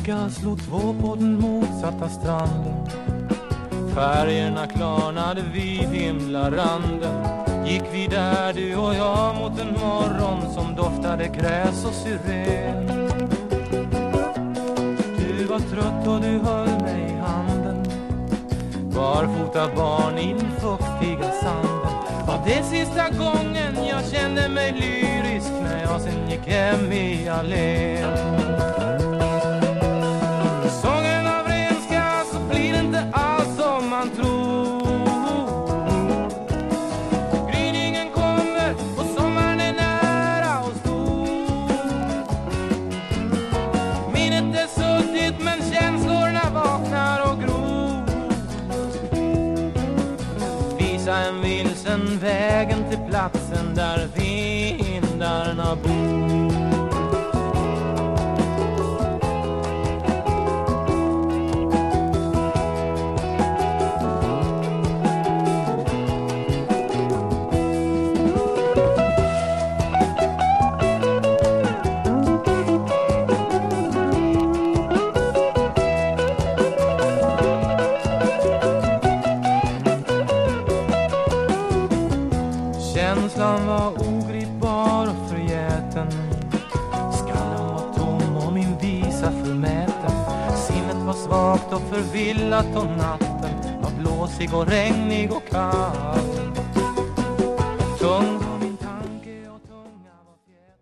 vågor slog två på den motsatta stranden. Färgerna klarnade vid himlaranden. Gick vi där du och jag mot en morgon som doftade gräs och syren. Du var trött och du höll mig i handen. Barfota barn i den fuktiga sanden. Var det sista gången jag kände mig lyrisk när jag sen gick hem i allén. Sången av renska så blir det inte alls som man tror. Gryningen kommer och sommaren är nära och stor. Minnet är suddigt men känslorna vaknar och gror. Visa en vilsen vägen till platsen där vindarna bor. Känslan var ogripbar och förgäten. Skallen var tom och min visa förmäten. Sinnet var svagt och förvillat och natten var blåsig och regnig och kall. Tung